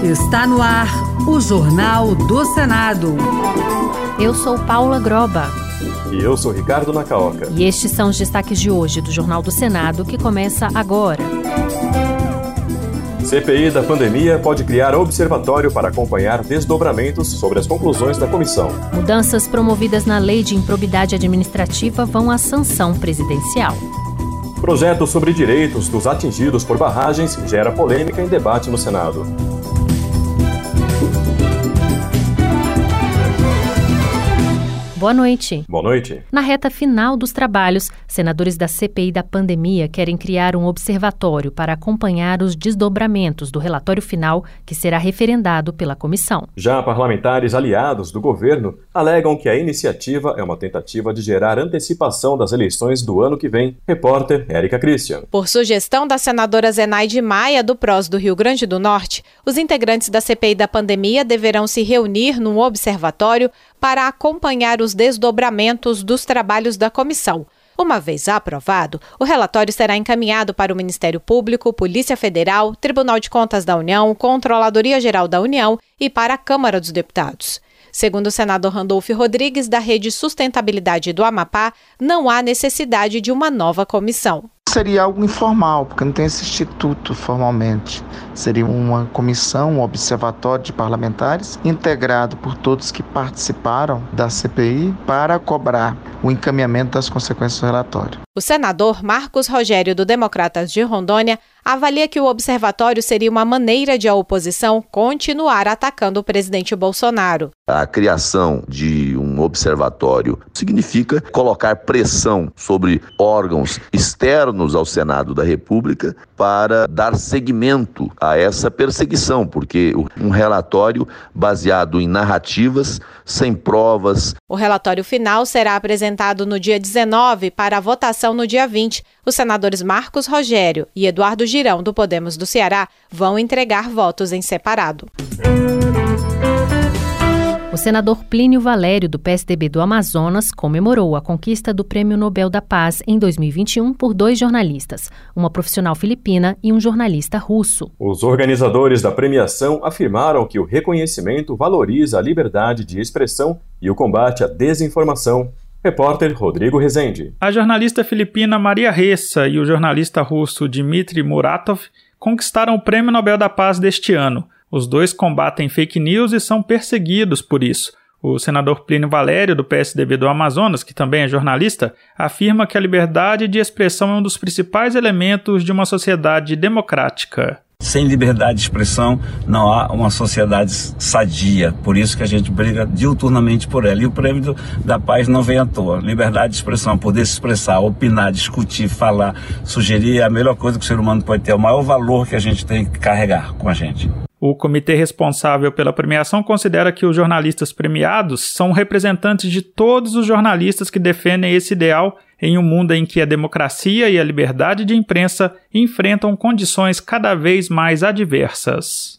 Está no ar o Jornal do Senado. Eu sou Paula Groba. E eu sou Ricardo Nacaoca. E estes são os destaques de hoje do Jornal do Senado, que começa agora. CPI da pandemia pode criar observatório para acompanhar desdobramentos sobre as conclusões da comissão. Mudanças promovidas na Lei de Improbidade Administrativa vão à sanção presidencial. Projeto sobre direitos dos atingidos por barragens gera polêmica em debate no Senado. Boa noite. Boa noite. Na reta final dos trabalhos, senadores da CPI da pandemia querem criar um observatório para acompanhar os desdobramentos do relatório final que será referendado pela comissão. Já parlamentares aliados do governo alegam que a iniciativa é uma tentativa de gerar antecipação das eleições do ano que vem. Repórter Érica Christian. Por sugestão da senadora Zenaide Maia, do PROS do Rio Grande do Norte, os integrantes da CPI da pandemia deverão se reunir num observatório para acompanhar os desdobramentos dos trabalhos da comissão. Uma vez aprovado, o relatório será encaminhado para o Ministério Público, Polícia Federal, Tribunal de Contas da União, Controladoria Geral da União e para a Câmara dos Deputados. Segundo o senador Randolfo Rodrigues, da Rede Sustentabilidade do Amapá, não há necessidade de uma nova comissão. Seria algo informal, porque não tem esse instituto formalmente. Seria uma comissão, um observatório de parlamentares, integrado por todos que participaram da CPI para cobrar o encaminhamento das consequências do relatório. O senador Marcos Rogério, do Democratas de Rondônia, avalia que o observatório seria uma maneira de a oposição continuar atacando o presidente Bolsonaro. A criação de um observatório significa colocar pressão sobre órgãos externos ao Senado da República para dar seguimento a essa perseguição, porque um relatório baseado em narrativas, sem provas. O relatório final será apresentado no dia 19 para a votação no dia 20. Os senadores Marcos Rogério e Eduardo Girão, do Podemos do Ceará, vão entregar votos em separado. O senador Plínio Valério, do PSDB do Amazonas, comemorou a conquista do Prêmio Nobel da Paz em 2021 por 2 jornalistas, uma profissional filipina e um jornalista russo. Os organizadores da premiação afirmaram que o reconhecimento valoriza a liberdade de expressão e o combate à desinformação. Repórter Rodrigo Rezende. A jornalista filipina Maria Ressa e o jornalista russo Dmitry Muratov conquistaram o Prêmio Nobel da Paz deste ano. Os dois combatem fake news e são perseguidos por isso. O senador Plínio Valério, do PSDB do Amazonas, que também é jornalista, afirma que a liberdade de expressão é um dos principais elementos de uma sociedade democrática. Sem liberdade de expressão não há uma sociedade sadia, por isso que a gente briga diuturnamente por ela. E o Prêmio da Paz não vem à toa. Liberdade de expressão, poder se expressar, opinar, discutir, falar, sugerir é a melhor coisa que o ser humano pode ter, o maior valor que a gente tem que carregar com a gente. O comitê responsável pela premiação considera que os jornalistas premiados são representantes de todos os jornalistas que defendem esse ideal em um mundo em que a democracia e a liberdade de imprensa enfrentam condições cada vez mais adversas.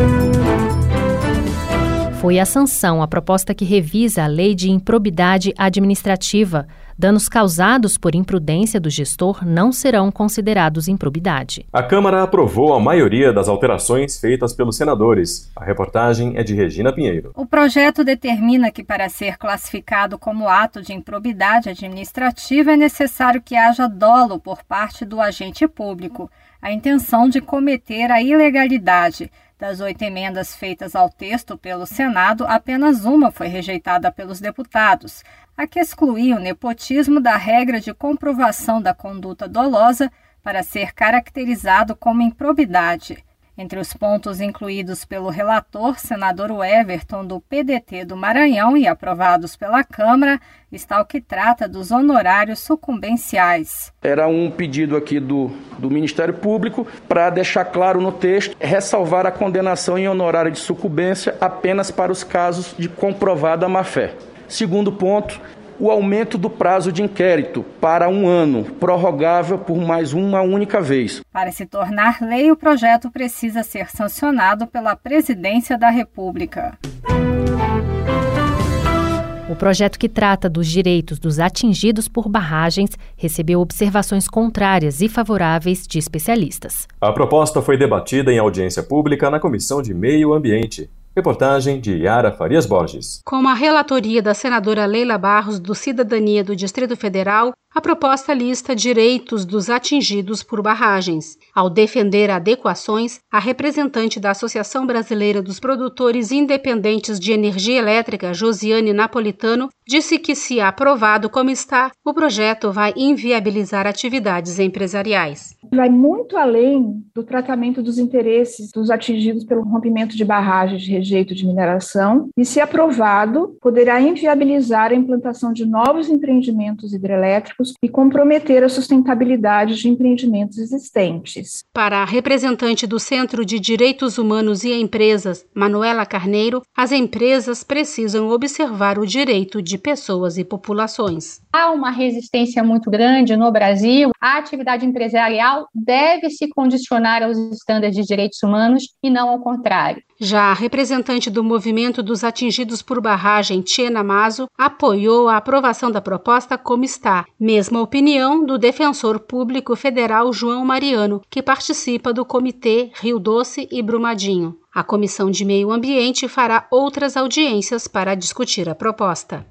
Foi a sanção a proposta que revisa a Lei de Improbidade Administrativa. Danos causados por imprudência do gestor não serão considerados improbidade. A Câmara aprovou a maioria das alterações feitas pelos senadores. A reportagem é de Regina Pinheiro. O projeto determina que, para ser classificado como ato de improbidade administrativa, é necessário que haja dolo por parte do agente público, a intenção de cometer a ilegalidade. Das 8 emendas feitas ao texto pelo Senado, apenas uma foi rejeitada pelos deputados, a que excluía o nepotismo da regra de comprovação da conduta dolosa para ser caracterizado como improbidade. Entre os pontos incluídos pelo relator, senador Everton, do PDT do Maranhão, e aprovados pela Câmara, está o que trata dos honorários sucumbenciais. Era um pedido aqui do Ministério Público para deixar claro no texto, ressalvar a condenação em honorário de sucumbência apenas para os casos de comprovada má-fé. Segundo ponto, o aumento do prazo de inquérito para 1 ano, prorrogável por mais uma única vez. Para se tornar lei, o projeto precisa ser sancionado pela Presidência da República. O projeto que trata dos direitos dos atingidos por barragens recebeu observações contrárias e favoráveis de especialistas. A proposta foi debatida em audiência pública na Comissão de Meio Ambiente. Reportagem de Yara Farias Borges. Com a relatoria da senadora Leila Barros, do Cidadania do Distrito Federal, a proposta lista direitos dos atingidos por barragens. Ao defender adequações, a representante da Associação Brasileira dos Produtores Independentes de Energia Elétrica, Josiane Napolitano, disse que, se aprovado como está, o projeto vai inviabilizar atividades empresariais. Vai muito além do tratamento dos interesses dos atingidos pelo rompimento de barragens de rejeito de mineração e, se aprovado, poderá inviabilizar a implantação de novos empreendimentos hidrelétricos e comprometer a sustentabilidade de empreendimentos existentes. Para a representante do Centro de Direitos Humanos e Empresas, Manuela Carneiro, as empresas precisam observar o direito de pessoas e populações. Há uma resistência muito grande no Brasil. A atividade empresarial deve se condicionar aos estándares de direitos humanos e não ao contrário. Já a representante do movimento dos atingidos por barragem, Tiena Mazo, apoiou a aprovação da proposta como está. Mesma opinião do defensor público federal João Mariano, que participa do Comitê Rio Doce e Brumadinho. A Comissão de Meio Ambiente fará outras audiências para discutir a proposta.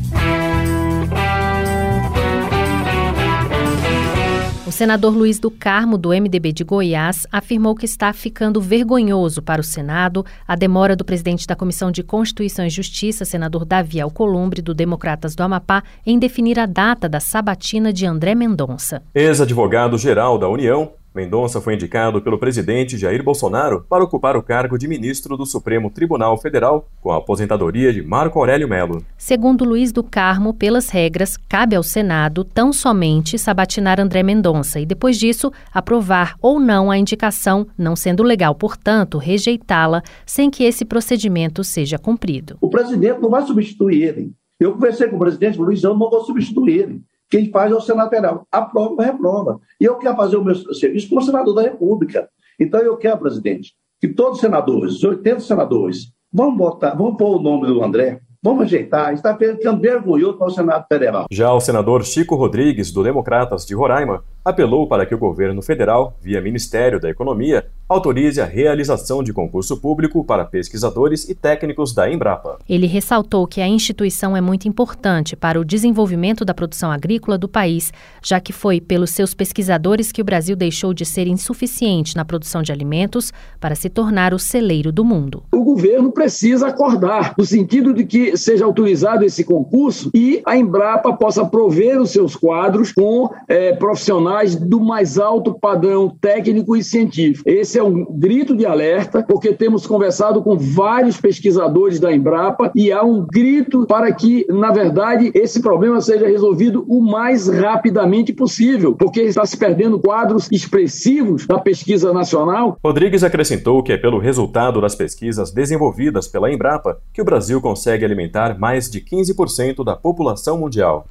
O senador Luiz do Carmo, do MDB de Goiás, afirmou que está ficando vergonhoso para o Senado a demora do presidente da Comissão de Constituição e Justiça, senador Davi Alcolumbre, do Democratas do Amapá, em definir a data da sabatina de André Mendonça. Ex-advogado-geral da União, Mendonça foi indicado pelo presidente Jair Bolsonaro para ocupar o cargo de ministro do Supremo Tribunal Federal, com a aposentadoria de Marco Aurélio Melo. Segundo Luiz do Carmo, pelas regras, cabe ao Senado tão somente sabatinar André Mendonça e, depois disso, aprovar ou não a indicação, não sendo legal, portanto, rejeitá-la sem que esse procedimento seja cumprido. O presidente não vai substituir ele. Eu conversei com o presidente Luiz, eu não vou substituir ele. Quem faz é o Senado Federal. Aprova ou reprova. E eu quero fazer o meu serviço como senador da República. Então eu quero, presidente, que todos os senadores, os 80 senadores, vamos pôr o nome do André, vamos ajeitar. Está ficando vergonhoso para o Senado Federal. Já o senador Chico Rodrigues, do Democratas de Roraima, apelou para que o governo federal, via Ministério da Economia, autorize a realização de concurso público para pesquisadores e técnicos da Embrapa. Ele ressaltou que a instituição é muito importante para o desenvolvimento da produção agrícola do país, já que foi pelos seus pesquisadores que o Brasil deixou de ser insuficiente na produção de alimentos para se tornar o celeiro do mundo. O governo precisa acordar, no sentido de que seja autorizado esse concurso e a Embrapa possa prover os seus quadros com profissionais do mais alto padrão técnico e científico. Esse é um grito de alerta, porque temos conversado com vários pesquisadores da Embrapa e há um grito para que, na verdade, esse problema seja resolvido o mais rapidamente possível, porque está se perdendo quadros expressivos da pesquisa nacional. Rodrigues acrescentou que é pelo resultado das pesquisas desenvolvidas pela Embrapa que o Brasil consegue alimentar mais de 15% da população mundial.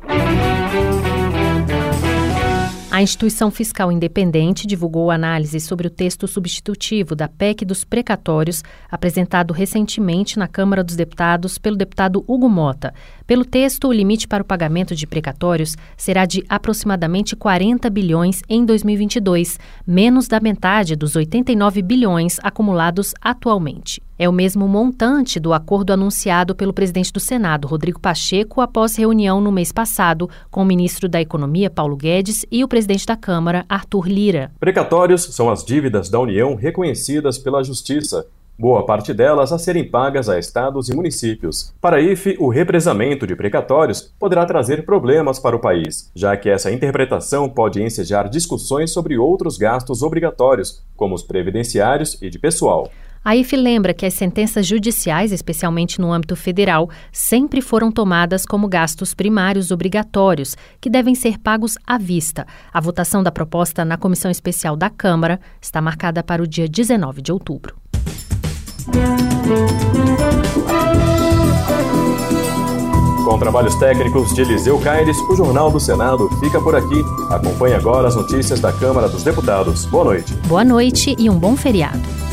A instituição fiscal independente divulgou análise sobre o texto substitutivo da PEC dos precatórios, apresentado recentemente na Câmara dos Deputados pelo deputado Hugo Mota. Pelo texto, o limite para o pagamento de precatórios será de aproximadamente 40 bilhões em 2022, menos da metade dos 89 bilhões acumulados atualmente. É o mesmo montante do acordo anunciado pelo presidente do Senado, Rodrigo Pacheco, após reunião no mês passado com o ministro da Economia, Paulo Guedes, e o presidente da Câmara, Arthur Lira. Precatórios são as dívidas da União reconhecidas pela Justiça, boa parte delas a serem pagas a estados e municípios. Para a IFE, o represamento de precatórios poderá trazer problemas para o país, já que essa interpretação pode ensejar discussões sobre outros gastos obrigatórios, como os previdenciários e de pessoal. A IFE lembra que as sentenças judiciais, especialmente no âmbito federal, sempre foram tomadas como gastos primários obrigatórios, que devem ser pagos à vista. A votação da proposta na Comissão Especial da Câmara está marcada para o dia 19 de outubro. Com trabalhos técnicos de Eliseu Caires, o Jornal do Senado fica por aqui. Acompanhe agora as notícias da Câmara dos Deputados. Boa noite. Boa noite e um bom feriado.